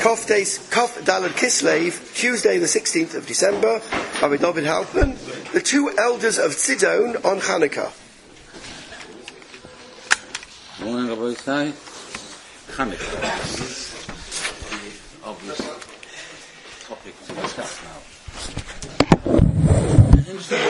Kof Dalad Kislev, Tuesday the 16th of December, Rabbi David Halpern, the two elders of Sidon on Hanukkah. Morning, Rabbi Isai. Hanukkah. This is the obvious topic to discuss now. Interesting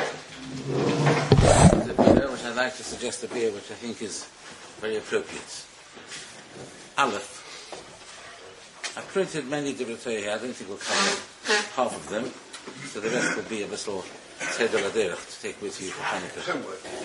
which I'd like to suggest up here, which I think is very appropriate. Aleph. I printed many Divrei here. I don't think we'll cover half of them, so the rest will be a little Seder Aderech to take with you for Hanukkah.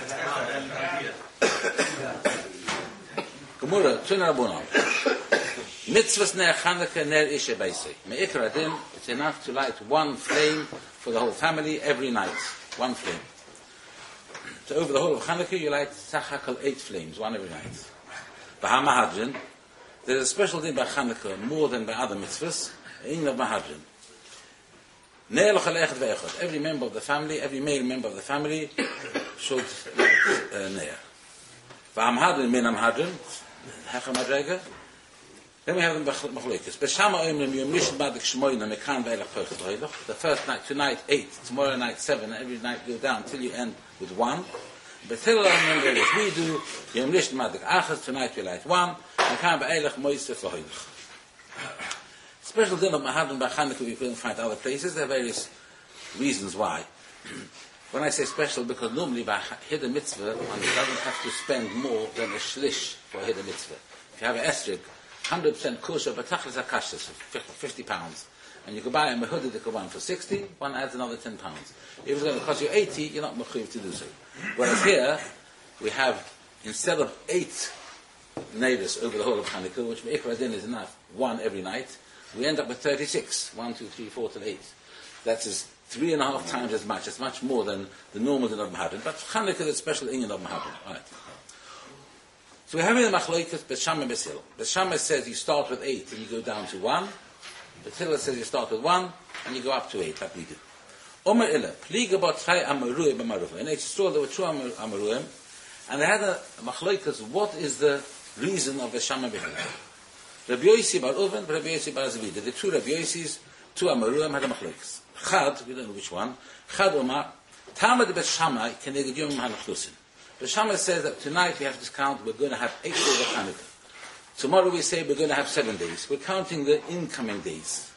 Gemara, Tuna Rabbanan. Mitzvahs ner Hanukkah ner Ishe Beisei. Me'ikar Adin, it's enough to light one flame for the whole family every night. One flame. So over the whole of Hanukkah, you light Sachakal 8 flames, one every night. B'hamahadrin, there's a special thing by Hanukkah more than by other mitzvahs. In of Mahadrin. Ner l'chal echad ve'echad. Every member of the family, every male member of the family should light ner. V'hamahadrin min hamahadrin, hecha madrega. Then we have the machlokes. B'shama oimrim yom nishad madik shmoyna mekan ve'elach poichet hoylach. The first night, tonight 8, tomorrow night 7, and every night go down till you end with 1. But till we do yom nishad madik achas, tonight we light 1. Special din of Mahadran by Hanukkah we couldn't find other places. There are various reasons why. When I say special, because normally by hidden mitzvah, one doesn't have to spend more than a shlish for a hidden mitzvah. If you have an esrog, 100% kosher, but tachlis akashas, 50 pounds, and you could buy a mehudah that could buy for 60, one adds another 10 pounds. If it's going to cost you 80, you're not mechuyev to do so. Whereas here, we have, instead of 8 neighbors over the whole of Hanukkah, which Me'ikra Din is enough, 1 every night, we end up with 36. 1, 2, 3, 4 till 8. That is 3.5 times as much. It's much more than the normal din of Mahadran. But Hanukkah is a special inyan of Mahadran. Right. So we have in the Machlokes B'Shama and B'Sil. B'Shama says you start with 8 and you go down to 1. B'Sil says you start with 1 and you go up to 8, like we do. Omer Ila, Pliga B'Tzai Amaruim B'Marufim. In Eretz there were 2 Amaruim, and they had a Machlokes, what is the reason of the Shama B'Hil. Rabbi Yossi Bar Uven, Rabbi Yossi Bar Zavida. The 2 Rabbi Yossis, 2 Amaruim had a machlokes. Chad, we don't know which one. Chad Omar, Tamad B'Shamai Keneged Yom HaNachlusin. B'Shamai says that tonight we have to count, we're going to have 8 days of Hanukkah. Tomorrow we say we're going to have 7 days. We're counting the incoming days.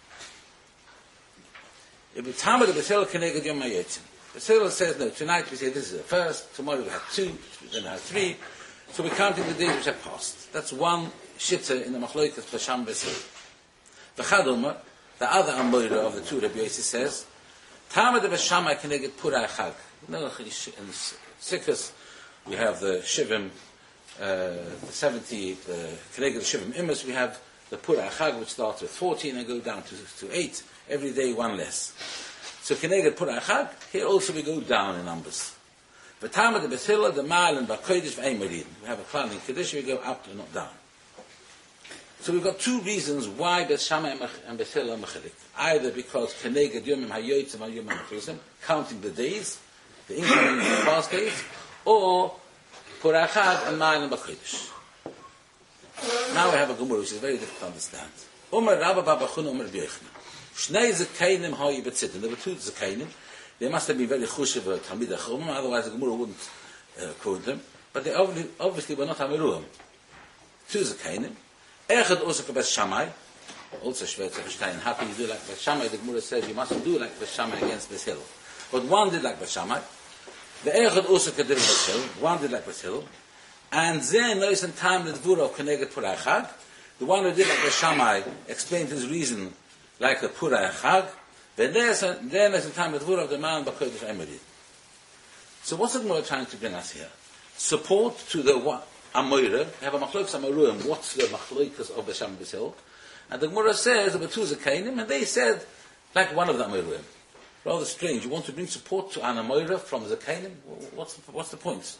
If Tamad B'Sel Keneged Yom HaYotzim. B'Sel says, no, tonight we say this is the first, tomorrow we have 2, we're going to have 3. So we're counting the days which have passed. That's one shitta in the Machlokes B'Sham B'Sil. The Chadoma, the other Amoira of the 2 Rabbi Yossi says, Tamad B'Shamai Keneged Pura Chag. In Sikhs, we have the Shivim, the 70, Keneged Shivim Imus, we have the Pura Chag, which starts with 14 and go down to 8. Every day 1 less. So Keneged Pura Chag, here also we go down in numbers. The Tamad B'Sil, the Mal and B'Kodesh V'Eimerin. We have a plan in Kaddish, we go up and not down. So we've got 2 reasons why Beth Shammai and Beth Hillel are mechilik. Either because Keneged Yomim HaYotzim HaYom HaNachlusim, counting the days, the incoming past days, or Pura Chag and Ma'al and B'Kodesh. Now we have a Gemara which is very difficult to understand. Omer Rabba Babachun Omer B'Yochna. Shnei Zekainim Ha'i B'Tzitin. There were 2 Zekainim. They must have been very chushev or Talmidei Chacham, otherwise the Gemara wouldn't quote them. But they obviously were not Amiruim. 2 Zekainim. Echad also Beth Shammai, also Shvei to verstehen. How can you do like Beth Shammai? The Gemara says you mustn't do like Beth Shammai against Beth Hillel. But one did like Beth Shammai. The Echad also did like Beth Hillel. One did like Beth Hillel. And then there is in time the Dvura of Keneged Pura Chag. The one who did like Beth Shammai explained his reason like the Pura Chag. Then there's in time the Dvura of the man B'Kodesh V'Eimerin. So what's the Gemara trying to bring us here? Support to the one. Amoira, we have a machlokes Amoruim, what's the machlokes of the Sham B'Sil? And the Gemara says, there were 2 Zekainim, and they said, like one of the Amoruim. Rather strange, you want to bring support to an Amoira from Zekainim? What's the point?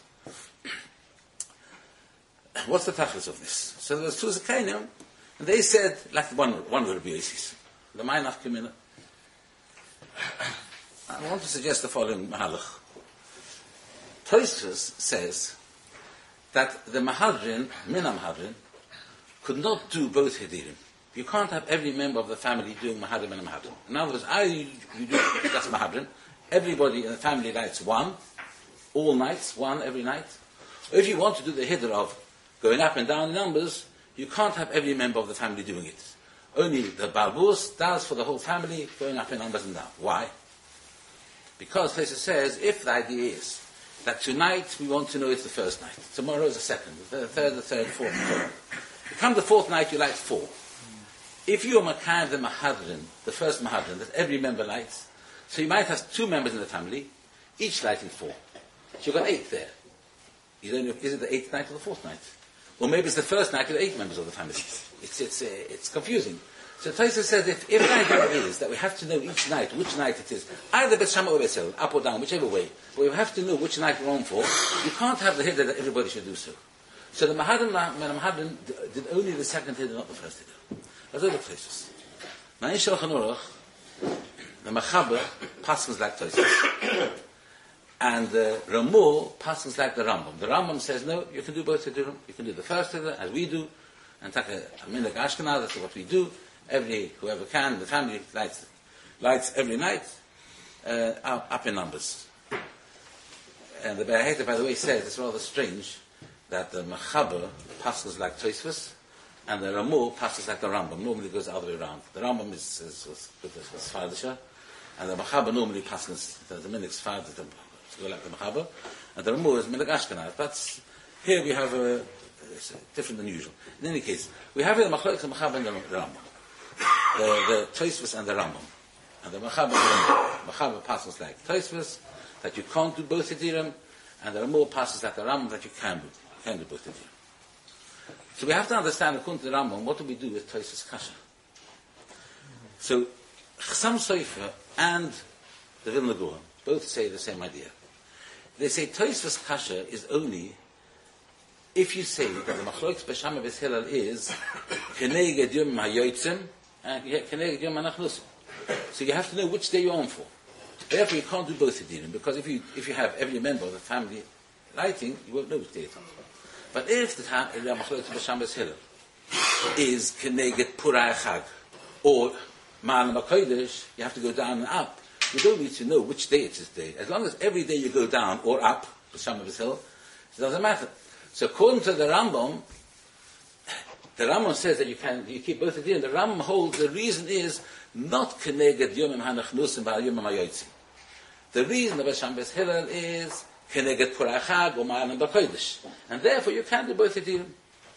What's the tachlis of this? So there was 2 Zekainim, and they said, like one of the Rabbi Yossis. The Ma'anach Kimina. I want to suggest the following mahalach. Tosfos says, that the Mahadrin, Min HaMahadrin, could not do both Hedirim. you can't have every member of the family doing Mahadrim and a Mahadrim. In other words, either you do just Mahadrim, everybody in the family lights one, all nights, one every night. Or if you want to do the Hidr of going up and down in numbers, you can't have every member of the family doing it. Only the Balbus does for the whole family, going up in numbers and down. Why? Because Tosfos says, if the idea is that tonight we want to know it's the first night, tomorrow is the second, the third, fourth, you come the fourth night, you light 4. If you are Makayim the Mahadrin, the first Mahadrin, that every member lights, so you might have 2 members in the family, each lighting 4. So you've got 8 there. You don't know, is it the 8th night or the 4th night? Or maybe it's the first night with 8 members of the family. It's confusing. So Tosfos says if the idea is that we have to know each night which night it is, either Beit Shammai or Beit Hillel, up or down, whichever way, but we have to know which night we're on for, you can't have the Hidr that everybody should do so. So the Mahadrim did only the second Hidr, not the first Hidr. That's other places. Now in Shulchan Aruch, the Mechaber passes like Tosfos. And the Ramul passes like the Rambam. The Rambam says, no, you can do both Hiddurim. You can do the first Hiddur, as we do, and take a minhag Ashkenaz, that's what we do. Whoever can, the family lights every night, up in numbers. And the Be'er, by the way, says, it's rather strange, that the Mechaber passes like Tosfos, and the Ramul passes like the Rambam. Normally it goes the other way around. The Rambam is Sfardisha, and the Mechaber normally passes the minhag Sfardisha, to go like the Mechaber, and the Ramur is minhag Ashkenaz. But here we have it's different than usual. In any case, we have here the Machlokes, the Mechaber and the Rambam. The Tosfos and the Rambam. And the Mechaber passes like Tosfos, that you can't do both Hiddurim, and the Ramur passes like the Rambam, that you can do. You can do both Hiddurim. So we have to understand, according to the Rambam, what do we do with Tosfos Kasha? So, Chassam Sofer and the Vilna Gaon both say the same idea. They say Tosfos Kasha is only if you say that the Machlokes Beit Shammai Beit Hillel is Keneged Yom HaYotzim and Keneged Yom HaNachnusim. So you have to know which day you're on for. Therefore you can't do both Hiddurim, because if you have every member of the family lighting, you won't know which day it's on for. But if the Machlokes Beit Shammai Beit Hillel is Keneged Purai Chag or Ma'alim HaKodesh, you have to go down and up. You don't need to know which day it is day. As long as every day you go down or up, Beit Shammai Beit Hillel, it doesn't matter. So according to the Rambam says that you keep both of them. The Rambam holds the reason is not Keneged Yomim HaNachnusim Ba'al Yomim HaYotzim. The reason of Beit Shammai Beit Hillel is Keneged Purai Chag or Ma'alim HaKodesh. And therefore you can do both of them.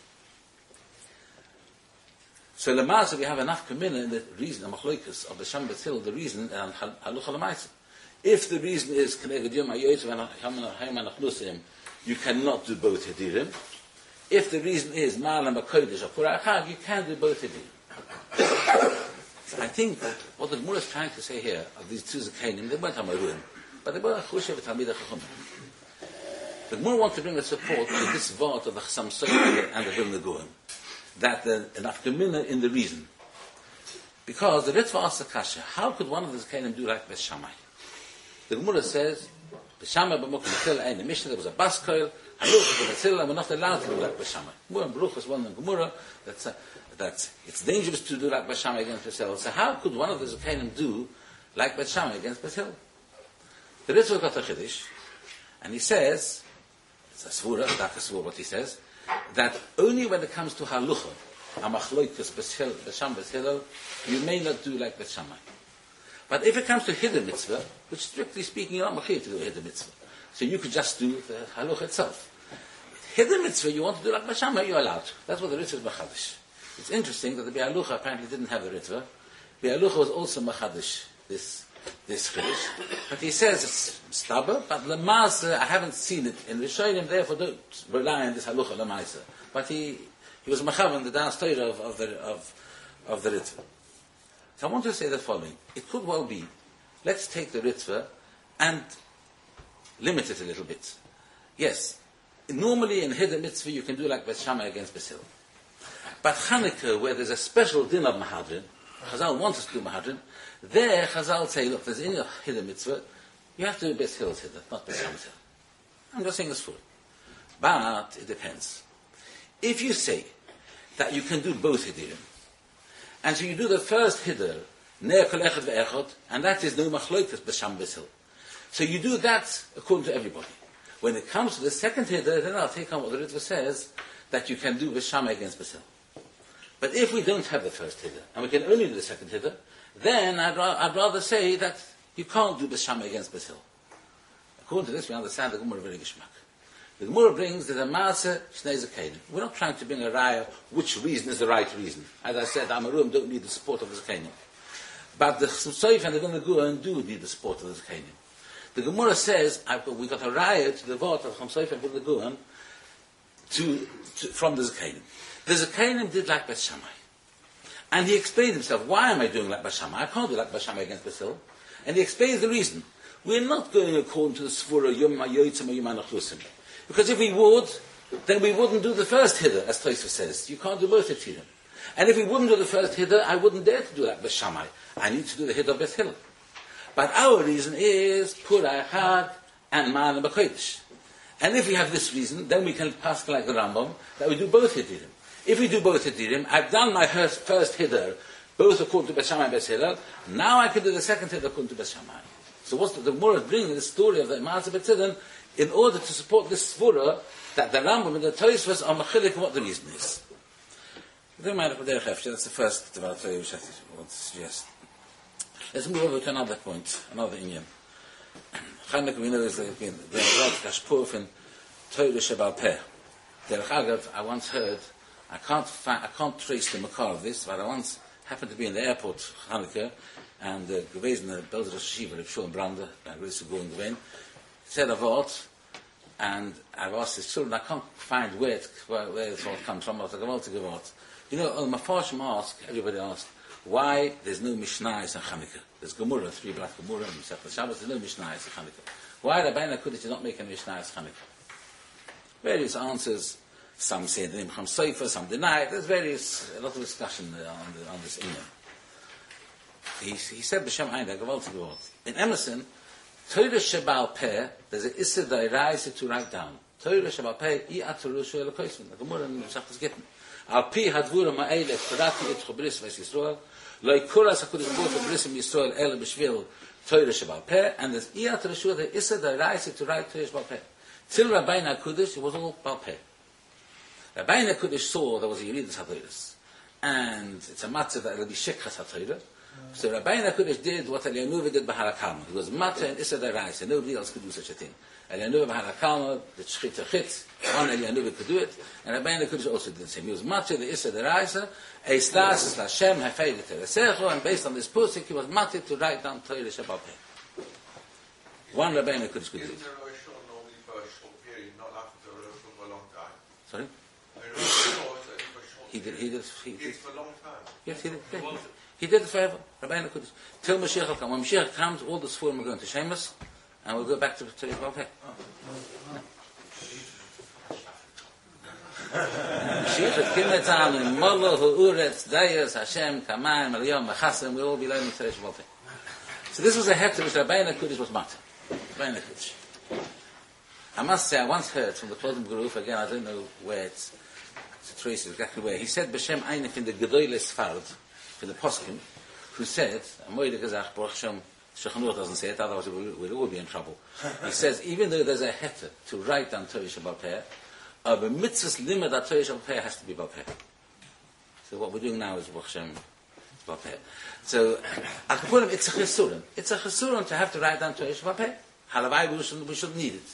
So Lamasa, we have enough kamina in the reason, the Machlokes of Beit Shammai Beit Hillel, the reason, and Halucha L'Maisa. If the reason is Keneged Yom HaYotzim and HaNachnusim, you cannot do both Hiddurim. If the reason is Ma'alim HaKodesh or Purai Chag, you can do both Hiddurim. So I think that what the Gemara is trying to say here, of these two Zakanim, they weren't Amaruim, but they were Chushev Talmidei Chacham. The Gemara wants to bring a support to this vort of the Chassam Sofer and the Vilna Gaon, that the Nafkamina in the reason. Because the Ritva asks the Kasha, how could one of the Zakanim do like Beit Shammai? The Gemara says, Beit Shammai b'Mokum Beit Hillel, in the Mishnah there was a bas koil, Haluch Beit Hillel, and we're not allowed to do like Beit Shammai. Gemara Baruch is one in Gemara that it's dangerous to do like Beit Shammai against Beit Hillel. So how could one of the Zakanim do like Beit Shammai against Beit Hillel? The Ritva got a Chiddush, and he says, it's a svura, Daka svura, what he says, that only when it comes to Halucha, Amachloikus Beit Shammai Beit Hillel, you may not do like Beit Shammai. But if it comes to Hiddur Mitzvah, which strictly speaking you're not machir to do a Hiddur Mitzvah, so you could just do the Halucha itself. Hiddur Mitzvah you want to do like Beit Shammai, you're allowed. That's what the Ritva is Machadish. It's interesting that the Be'alucha apparently didn't have the Ritva. Be'alucha was also Machadish, this Chiddush. But he says it's stubborn, but Lamasa, I haven't seen it in Rishonim, therefore don't rely on this Halucha Lamaisa. But he was Machav in the down story of the Ritva. So I want to say the following. It could well be, let's take the Ritva and limit it a little bit. Yes, normally in Hiddur Mitzvah you can do like Beit Shammai against Beit Hillel. But Chanukah, where there's a special din of Mahadrin, Chazal wants us to do Mahadrin, there Chazal say, look, there's any Hiddur Mitzvah, you have to do Beit Hillel's Hiddur, not Beit Shammai's Hiddur. I'm just saying this for it. But it depends. If you say that you can do both Hiddurim, And so you do the first Hiddur, Ner Kol Echad Ve'echad, and that is no Machloikas B'Sham B'Sil. So you do that according to everybody. When it comes to the second Hiddur, then I'll take on what the Ritva says, that you can do B'Sham against B'Sil. But if we don't have the first Hiddur, and we can only do the second Hiddur, then I'd rather say that you can't do B'Sham against B'Sil. According to this, we understand the Gemara very Gishmak. The Gemara brings that a Maaseh Shnei Zakenim. We're not trying to bring a raya which reason is the right reason. As I said, Amarim don't need the support of the Zakenim. But the Soif and the Gunaguan do need the support of the Zakenim. The Gemara says, we got a raya to the vote of Soif and Gunaguan from the Zakenim. The Zakenim did like Beth Shammai. And he explained himself, why am I doing like Beth Shammai? I can't do like Beth Shammai against Basil. And he explains the reason. We're not going according to the Svura Yom HaYotzim or Yom HaNachlusim. Because if we would, then we wouldn't do the first Hiddur, as Tosfos says. You can't do both Hiddurim. And if we wouldn't do the first Hiddur, I wouldn't dare to do like Beth Shammai. I need to do the Hiddur of Beth Hillel. But our reason is Pura Echad and Man and B'Kodesh. And if we have this reason, then we can pass like the Rambam, that we do both Hiddurim. If we do both Hiddurim, I've done my first Hiddur, both according to Beth Shammai and Beth Hillel, now I can do the second Hiddur according to Beth Shammai. So what's the Gemara is bringing the story of the Maaseh Beth Tzidin in order to support this svura that the Rambam and the Tosfos are machilik what the reason is. That's the first development which I want to suggest. Let's move over to another point, another Inyan. Chanukah, we know there's the Kashpuf and Torah Shebal Peh. Derech Agav, I once heard, I can't trace the makar of this, but I once happened to be in the airport, Chanukah, and gewesen the Belzer Shiva, Reb Shulem Brander, I really to go in gewesen, said a vort, and I've asked his children, I can't find where this vort comes from, but I go to vort. You know, Mefarshim ask, everybody asks, why there's no Mishnayos in Chanukah? There's Gemara, 3 black Gemara, and Masechet Shabbos, there's no Mishnayos in Chanukah. Why Rabbeinu Kodesh did not make any Mishnayos in Chanukah? Various answers. Some say the name Cham Sofer, some deny it. There's a lot of discussion on this Inyan. He said B'Shem Ein, in Emerson, Torah Shebal Peh, there's an Issa Dairaisa to write down. Torah Shebal Peh, I Atarushu Elokoisman. The Gemara in Masechet Gittin. Al Pi Hadvura Ma'ele Ferati Et Chobris Ves Yisrael, Loi Kuras HaKodesh Baruch Hu Bris Yisrael Ele B'Shvil Torah Shebal Peh, and there's I Atarushu, the Issa Dairaisa to write Torah Shebal Peh. Till Rabbeinu HaKodesh, it was all Bal Peh. Rabbeinu HaKodesh saw there was a Yeridus HaTorahs, and it's a matzah that it will be Shekchas HaTorah. So Rabbeinu HaKodesh did what Eliyanuva did B'Harakalma. He was matzah and Issa Dairaisa. Nobody else could do such a thing. Eliyanuva B'Harakalma, the Shchita Chit, one Eliyanuva could do it, and Rabbeinu HaKodesh also did the same. He was matzah the Issa Dairaisa, Eislas Lashem Hafei L'Teresecho, and based on this posik, he was matzah to write down Torah Shebal Peh. One Rabbeinu HaKodesh could do it. Sorry? He did for a long time. Yes, he did. He did it forever. Rabbeinu Kodesh. Till Mashiach will come. When Mashiach comes, all the Sforim are going to Shemus, and we'll go back to Yisrael Peh. Mashiach Kimetzan and Molo Uretz Dayas Hashem Kamayim Eliyom Mechasim. We'll all be learning Yisrael Peh. So this was a hefter which Rabbeinu Kodesh was matter. Rabbeinu Kodesh. I must say, I once heard from the Plodem Guruf, again, I don't know where it's traced exactly where, he said, B'Shem Einif in the Gedoyle Sfard, for the Poskim, who said, Amoyde Gezach, Baruch Shem, Shechanur doesn't say it, otherwise we'll all be in trouble. He says, even though there's a heter to write down Torah Shebal Peh, a mitzvah's limit that Torah Shebal Peh has to be Bal Peh. So what we're doing now is Baruch Shem Bal Peh. So, I can put him, it's a chesurim. It's a chesurim to have to write down Torah Shebal Peh. Halavai, we should need it.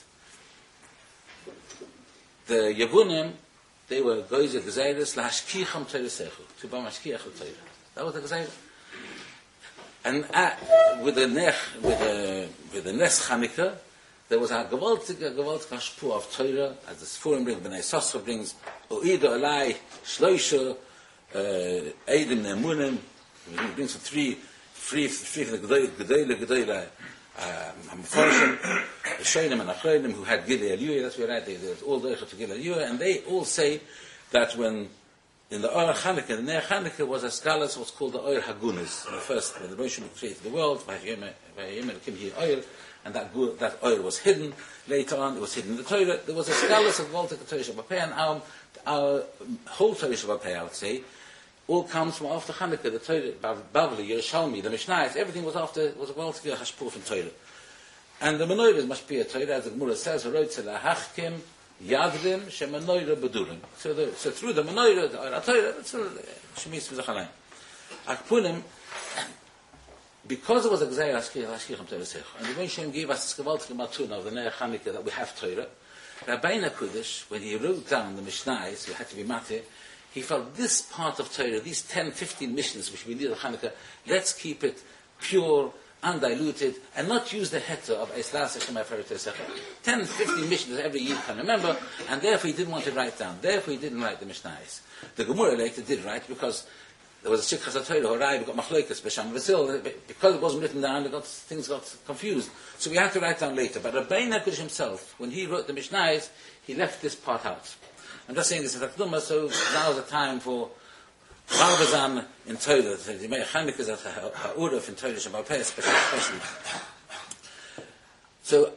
The Yevunim, they were goyze gezeiris lahashkicham Torah sechu, to ba mashkiach Torah. That was the gezeiris. And with the Nes Chanukah, there was a gewaltige Hashpur of Torah, as the Sforim brings, Bnei Sosra brings, Oida Alai, Shloisha, Eidim Nemunim, he brings three for the Gedele, Hamforshim, the Shoinim and Achronim, who had Gilei Aliyah, that's where they all there to Gilei Aliyah, and they all say that when in the Or Chanukah, the Ner Chanukah was a scholars what's called the Or Hagunas. In the first, when the Moshe created the world, by him came here oil, and that oil was hidden. Later on, it was hidden in the Torah. There was a scholars of Volta Torah Shebal Peh, and our whole Torah Shebal Peh, I would say, all comes from after Hanukkah, the Torah, Bavli, Yerushalmi, the Mishnayos, everything was well together, Hashpur from Torah. And the menorah must be a Torah, as the Gemara says, Hachkim, Yadrim, Shemanoira Bedurim. So through the menorah, the Torah, that's Shemis V'Zachalayim. Akpunim, because it was a Gzeir Hashkicham Torah Sech, and the Rebbeinu Shem gave us the Skavaltik Matuna of the Ner Hanukkah that we have Torah, Rabbeinu Kodesh, when he wrote down the Mishnayos, who had to be Mateh, he felt this part of Torah, these 10, 15 missions which we did at Hanukkah, let's keep it pure, undiluted, and not use the heter of Eslas Hashem Efer Tesecha. 10, 15 missions every year can remember, and therefore he didn't want to write down. Therefore he didn't write the Mishnayos. The Gemara later did write, because there was a Shikha Torah, Horai, got Machlokas, Besham Vasil, because it wasn't written down, things got confused. So we had to write down later. But Rabbeinu Kodesh himself, when he wrote the Mishnayos, he left this part out. I'm just saying this is Akduma, so now's the time for Barbazan in Torah. The Meir Chanukah is Ha'uruf in Torah, Shabbat Peh, especially. So,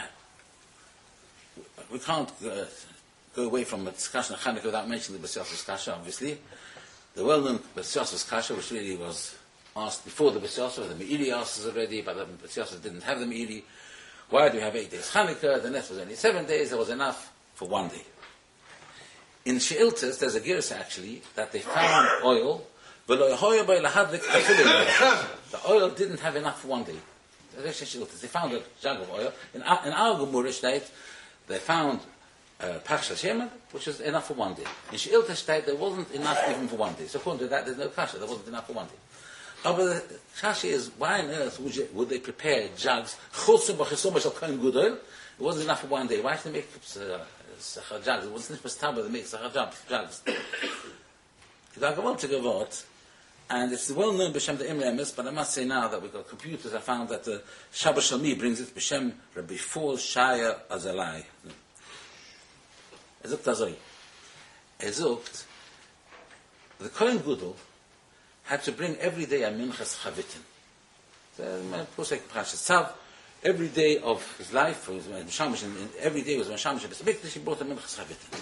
we can't go away from a discussion of Chanukah without mentioning the B'Siyos Kasha, obviously. The well-known B'Siyos Kasha, which really was asked before the B'Siyos, the Meiri asked us already, but the B'Siyos didn't have the Meiri. Why do we have 8 days Chanukah? The next was only 7 days, there was enough for 1 day. In She'iltas, there's a girsa actually, that they found oil, but the oil didn't have enough for 1 day. They found a jug of oil. In our Gemara state, they found Parsha Shemen, which was enough for 1 day. In She'iltas state, there wasn't enough even for 1 day. So according to that, there's no kasha, there wasn't enough for 1 day. But the kasha is, why on earth would they prepare jugs? It wasn't enough for 1 day. Why should they make Sachar jugs? It wasn't Mustaba that makes Sachar jugs. I go on to Gavot, and it's well known B'Shem the Imremis, but I must say now that we've got computers, I found that the Shabbat Shalmi brings it B'Shem Rabbi Ful Shaya Azalai. Ezukt Azoi. Ezukt, the Kohen Gudel had to bring every day a Minchas Chavitin. Every day of his life, every day was Mashamish, he brought a Minchas Chavitin.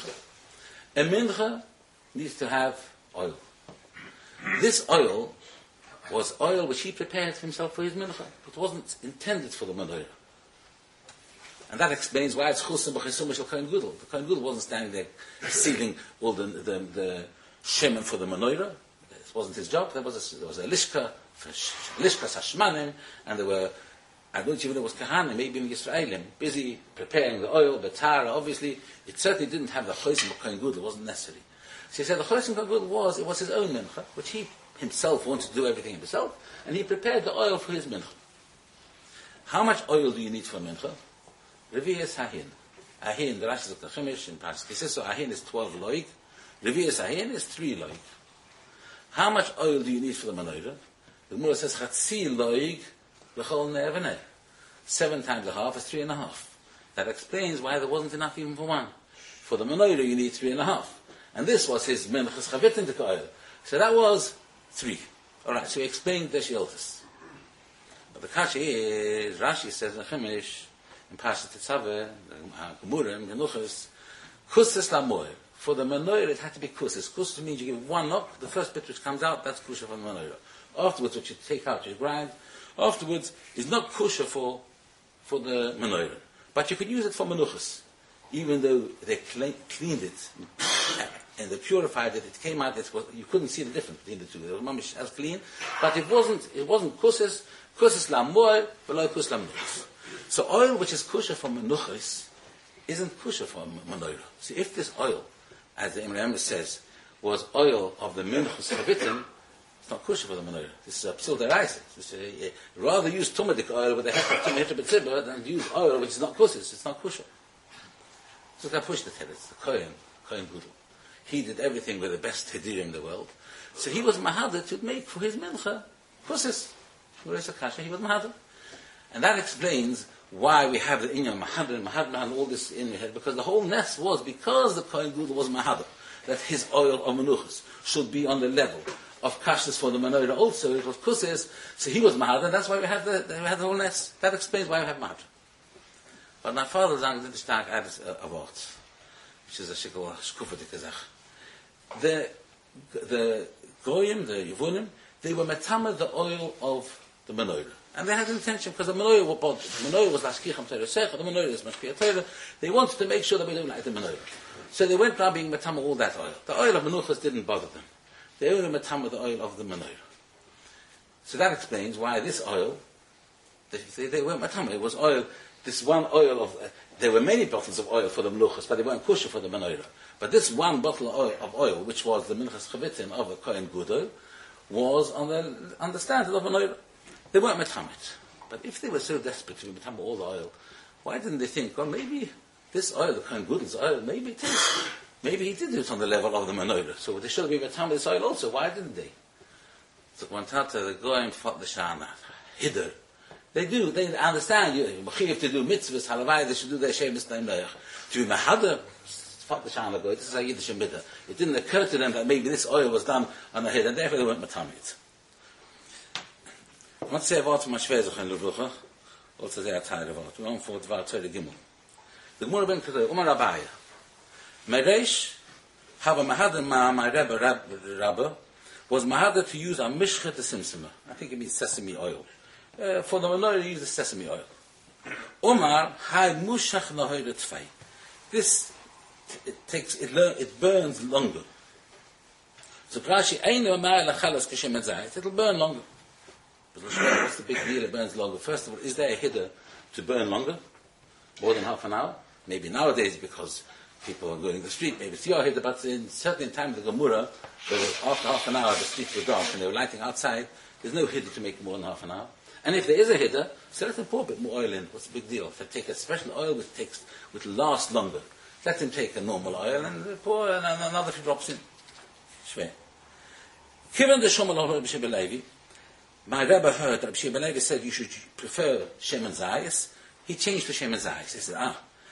A Mincha needs to have oil. This oil was oil which he prepared himself for his Mincha. It wasn't intended for the Menorah. And that explains why it's Chusam B'Chisum Shel Kohen Gudel. The Kohen Gudel wasn't standing there sealing all the shemen for the Menorah. It wasn't his job. There was a Lishka Sashmanim, and there were, I don't even know it was Kahanim, maybe in Yisraelim, busy preparing the oil, the Tara. Obviously, it certainly didn't have the Chosam B'Kohen Gudel. It wasn't necessary. So he said the Chosam B'Kohen Gudel was his own Mincha, which he himself wanted to do everything himself, and he prepared the oil for his Mincha. How much oil do you need for a Mincha? Revi'es Hahin. Ahin, the Rashi of the Chumash in Parshas Ki Sisa, Ahin is 12 loig. Revi'es Hahin is 3 loig. How much oil do you need for the Menorah? The Gemara says Chatzi loig l'chol ner v'ner. 7 times a half is 3.5. That explains why there wasn't enough even for one. For the Menorah you need 3.5. And this was his Menchas Chavitin to oil. So that was 3. Alright, so he explained the She'iltas. But the Kashi is, Rashi says in Chumash, in Parashat Tetzaveh, Gemurim, Genuchos, Kusis Lamoir. For the Menorah it had to be Kusis. Kusis means you give one up, the first bit which comes out, that's Kusha for the Menorah. Afterwards, what you take out, you grind. Afterwards, is not Kusha for the Menorah. But you could use it for Menuchos. Even though they cleaned it, and they purified it, it came out, you couldn't see the difference between the two. It was mamish as clean, but it wasn't Kusis Lamoir, below Kus Lamoir. So oil which is kosher for menuchos isn't kosher for menorah. So if this oil, as the Imre says, was oil of the minchas chavitim, it's not kosher for the menorah. This is a psil deraisa. Rather use tumadik oil with a heter b'tzibah than use oil which is not kosher. It's not kosher. So I pushed the teretz, the Kohen Gudel. He did everything with the best hedirim in the world. So he was mahadar to make for his mincha kosher. He was mahadar. And that explains why we have the Inyan Mahadar and all this in the head, because the whole nest was because the Kohen Gudel was Mahadar, that his oil of Menuchos should be on the level of Kashas for the Menorah also. It was Kusis, so he was Mahadar, and that's why we had the whole nest. That explains why we have Mahadar. But my father sang the stark adds a word, which is a shikol shkufatik azach. The Goyim, the Yevunim, they were metama the oil of the menorah. And they had an intention, because the menorah was lashkicham Torah Secha, the menorah is mashkiach Torah. They wanted to make sure that we don't like the menorah. So they went around being metama all that oil. The oil of menuchas didn't bother them. They only metama the oil of the menorah. So that explains why this oil, they weren't matama. It was oil, this one oil of, there were many bottles of oil for the menuchas, but they weren't kosher for the menorah. But this one bottle of oil, which was the minchas chavitim of the Kohen Gadol, was on the standard of menorah. They weren't matamet. But if they were so desperate to be matama all the oil, why didn't they think, well, maybe this oil, the Kohen Gadol's oil, maybe it is. Maybe he did do it on the level of the menorah. So they should have been matama this oil also. Why didn't they? So one tata, the goyim fought the shana, hidder. They do, they understand, you have to do mitzvahs, halavai, they should do their shemis name leich. To be mahadar, fought the shana goy, this is a Yiddish midah. It didn't occur to them that maybe this oil was done on the head, and therefore they weren't matamit. I want to say a word to my shvezach in Lubrucha, also they are tired of it. We won't for Dvar Torah Gimel. The Gemara ben Kedai, Umar Rabaya. Mereish, have a mahadar my Rabba, was mahadar to use a mishchet simsima. I think it means sesame oil. For the menorah, you use the sesame oil. Omar hay mushach nahoyre tfei. This it burns longer. So Rashi eino ma'al achalas kishem etzayit. It'll burn longer. But what's the big deal? It burns longer. First of all, is there a hiddur to burn longer, more than half an hour? Maybe nowadays because people are going to the street. Maybe it's your hiddur, but in certain times the Gemara, after half an hour the streets were dark and they were lighting outside. There's no hiddur to make more than half an hour. And if there is a hiddur, so let him pour a bit more oil in. What's the big deal? If they take a special oil which lasts longer, let him take a normal oil and pour another few drops in. Shveh. Given the Shomal of Rabbi Sheba Levi, my Rebbe heard that Rabbi Sheba Levi said you should prefer Shem and Zayis. He changed to Shem and Zayis. He said,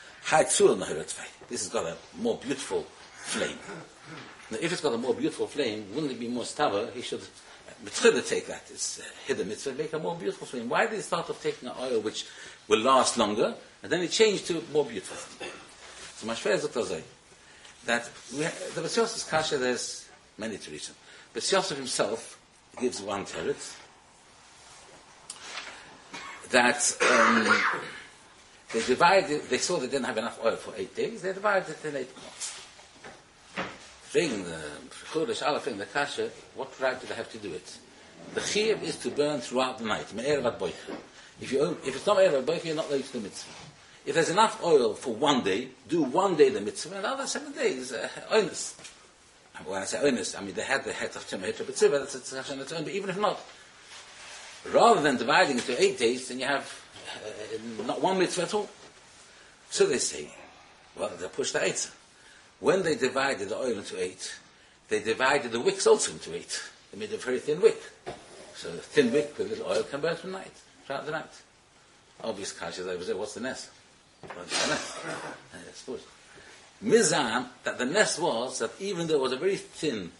this has got a more beautiful flame. Now, if it's got a more beautiful flame, wouldn't it be more stava? He should mitzvah take that. It's hidden mitzvah, make a more beautiful flame. Why did he start off taking an oil which will last longer, and then he changed to more beautiful? So my shver zot azay, that the Bas Yosef's kasha, there's many to reason. Bas Yosef himself gives one teretz that they saw they didn't have enough oil for 8 days, they divided it in 8 parts. Wegen the Chodesh Aleph in the Kasha, what right do they have to do it? The Chiyuv is to burn throughout the night. If it's not Me'er Vat Boicha, you're not late to the mitzvah. If there's enough oil for 1 day, do 1 day the mitzvah, and the other 7 days, oinus. When I say oinus, I mean they had the head of Tzimah Hitra B'tzivah, that's a discussion on its own, but even if not, rather than dividing it into 8 days, then you have not one mitzvah at all. So they say, well, they push the eitzah. When they divided the oil into 8, they divided the wicks also into 8. They made a very thin wick. So a thin wick with little oil can burn throughout the night. Obvious kasha, they would say, what's the nest? What's the nest? Mizan, that the nest was that even though it was a very thin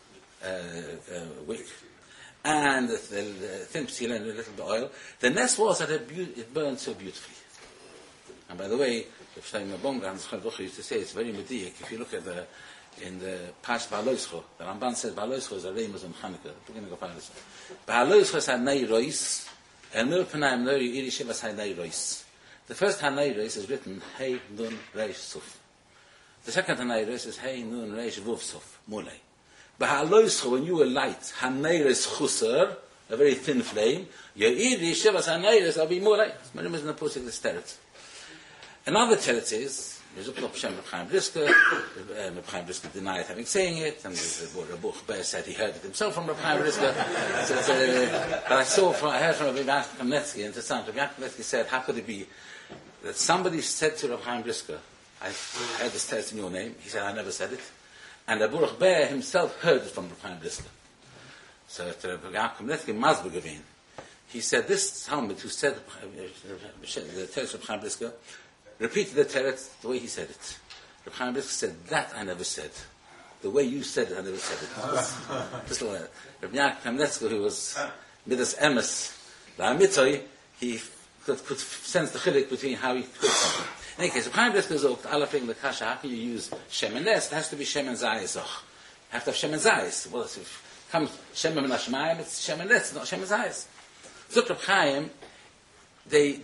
wick, and the thin psila and a little bit of oil, the nest was that it burned so beautifully. And by the way, the Shlomo Bonga and the Chaim used to say it's very mediyek. If you look at in the Pash Ba'aloischo, the Ramban says Ba'aloischo is a Remus on Chanukah, the beginning of Ba'aloischo. Ba'aloischo is Hanei Rois, and Mil Panaim Nori Iri Shivas Hanei Rois. The first Hanei Rois is written Hey Nun Reish Suf. The second Hanei Rois is Hey Nun Reish Vuv Suf, Mulei. Ba'aloischo, when you were light, Hanei Rois Chusar, a very thin flame, your Iri Shivas Hanei Rois will be Mulei. It's Marim is in the Pusik the Steretz. Another teretz is, there's a Plop Shem Reb Chaim Brisker, Reb Chaim Brisker denied having saying it, and Reb Buch Ber said he heard it himself from Reb Chaim Brisker. But I heard from Reb Yaakov Kamnetsky, interesting, Reb Yaakov Kamnetsky said, how could it be that somebody said to Reb Chaim Brisker, I heard this teretz in your name, he said, I never said it, and Reb Buch Ber himself heard it from Reb Chaim Brisker. So Reb Yaakov Kamnetsky must be given. He said, this Talmud who said the teretz of Reb Chaim Brisker, repeated the teretz the way he said it. Reb Chaim Brisker said, that I never said. The way you said it, I never said it. Just like that. Reb Yaakov Kamnetsky, who was Midas Emes, La'amitzoi, he could sense the chilek between how he could something. In any case, Reb Chaim Brisker is alafing the kasha, how can you use Shem and Nes? It has to be Shem and Zayis. You have to have Shem and Zayis. Well, if comes Shem and Ashmayim, it's Shem and Netz, not Shem and Zayis. Zuk Reb Chaim, the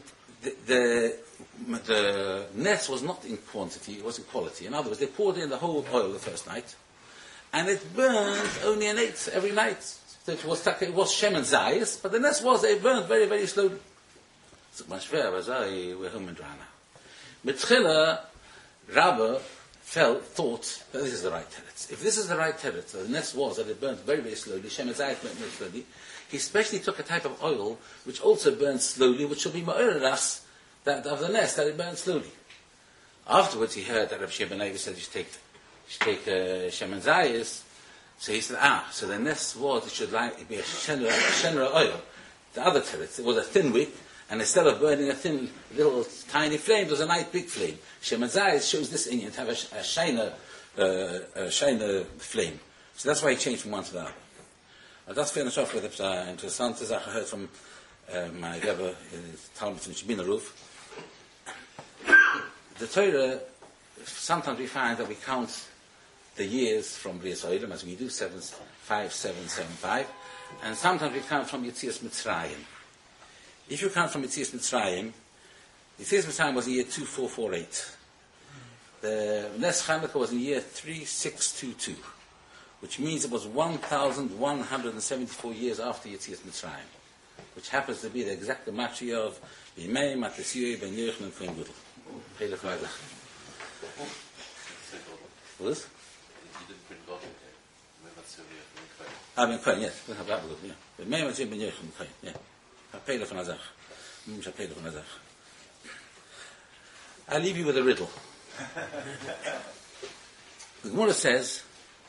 Netz was not in quantity, it was in quality. In other words, they poured in the whole oil the first night, and it burned only an eighth every night. So it was Shem and Zayis, but the Netz it burned very, very slowly. We're home and dry now. Mitchila, Rabba thought that this is the right teretz. If this is the right teretz, the Netz was that it burned very, very slowly, Shem and Zayis burned very slowly, he especially took a type of oil which also burns slowly, which should be ma'oreras, that of the Netz, that it burns slowly. Afterwards he heard that Rav Shimon ben Levi said you should take Shem and Zayis, so he said, so the Netz was, it should be a shenra oil. The other teretz, it was a thin wick, and instead of burning a thin, little, tiny flame, it was a nice big flame. Shem and Zayis shows this Inyan to have a shiner flame. So that's why he changed from one to the other. I'll just finish off with an interessant thing I heard from my Rebbe in Talmud in Shebina Roof. The Torah, sometimes we find that we count the years from B'riyas Olam, as we do, 5775, and sometimes we count from Yetzias Mitzrayim. If you count from Yetzias Mitzrayim was in the year 2448. The Nes Chanukah was in the year 3622, which means it was 1,174 years after Yetzias Mitzrayim, which happens to be the exact match of Yimei, Matisiyu, Ben Yochanan, and Kohen Gadol. What is? You didn't bring God in there. Ben Kohen, yes. Ben Yimei, Matisiyu, Ben Yochanan, Kohen, yeah. I'll leave you with a riddle. The Gemara says,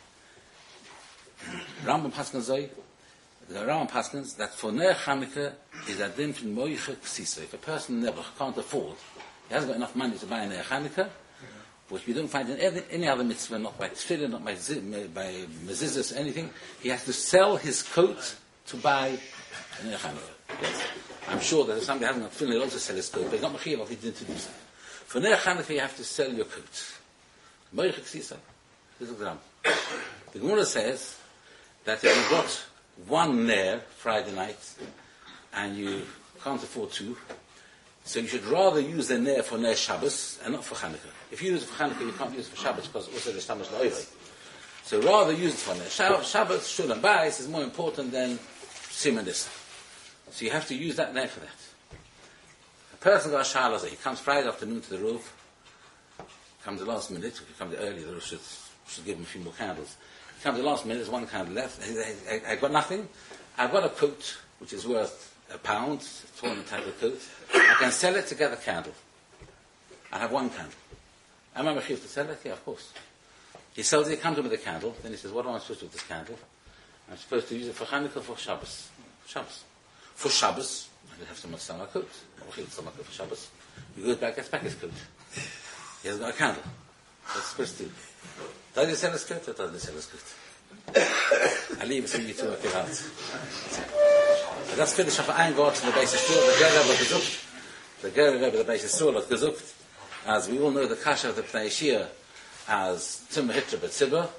Rambam Paskins that for Ner Chanukah is a din from Moiche Ksisa. If a person never can't afford, he hasn't got enough money to buy a Ner Chanukah, which we don't find in any other mitzvah, not by tefillin, not by mezuzahs, anything, he has to sell his coat to buy a Ner Chanukah. Yes. I'm sure that if somebody hasn't got tefillin, he'll also sell his coat, but he's not mechiv if he didn't do so. For Ner Chanukah, you have to sell your coat. Moiche Ksisa. This is the example. The Gemara says that if you got one Ner Friday night and you can't afford two, so you should rather use the Ner for Ner Shabbos and not for Chanukah. If you use it for Chanukah, you can't use it for Shabbos because also there's Shamash La'oivai. So rather use it for Ner. Shabbos, Shul and Bayis is more important than Sim and Issa. So you have to use that Ner for that. A person got a Shalos, he comes Friday afternoon to the roof, comes the last minute, if he comes early, the roof should give him a few more candles. He comes the last minute, there's one candle left, I've got nothing, I've got a coat which is worth £1, torn type of coat, I can sell it to get a candle. I have one candle. Am I mechiv to sell it? Yeah, of course. He sells it, he comes in with a candle, then he says, what am I supposed to do with this candle? I'm supposed to use it for Chanukah, for Shabbos. For Shabbos, I have to sell my coat. For Shabbos. He goes back, gets back his coat. He has got a candle. What's supposed to do? Does he sell his coat or doesn't he sell his coat? I leave it to you to work it out. Let's finish off ein Wort from the basis Sur, the Ger Rebbe, the basis Sur, the gesucht, as we all know the Kasha of the Pnei Shir as Tzimmer Hitra B'Tzibber.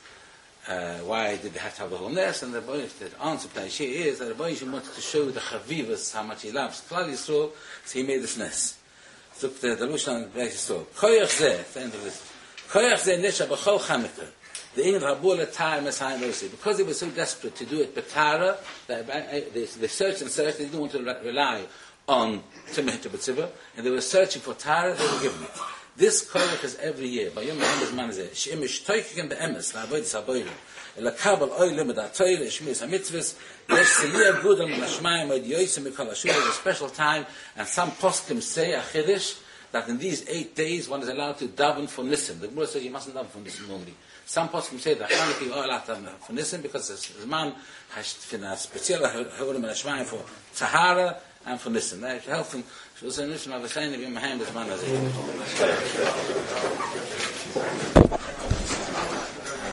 Why did they have to have the whole nest? And the answer of Pnei Shir is that the Boy wanted to show the Chavivas how much he loves Klal Yisrael, so he made this nest. So the Lushon of the basis Sur. Koyach Zeh, at the end of this. Koyach Zeh Nisha B'chol Chanukah. The Inyan Rabula time as high mercy. Because they were so desperate to do it Betara, they searched and searched, they didn't want to rely on Tzimmer Hitra B'Tzibber, and they were searching for Tara, they were given it. This koyach is every year. By Yom HaEmes Manazeh, She'im Ishtoikim Be'emes, La'avodas HaBoilim, Elakabal Oilim Edatayla, Shmiz HaMitzvahs, Yesh Tziliyah Gudel L'Shmayim Od Yoysim Mikol HaShul, is a special time, and some poskim say, a Chiddush, that in these 8 days one is allowed to daven for Nisim. The Gemara says you mustn't daven for Nisim normally. Some poskim say that Chanukah you are allowed to daven for Nisim because the man has special Ha'olim L'Shmayim for Tahara and for Nisim. That should help him. Should also Nisim have a sign of Yom HaEmes Manazeh.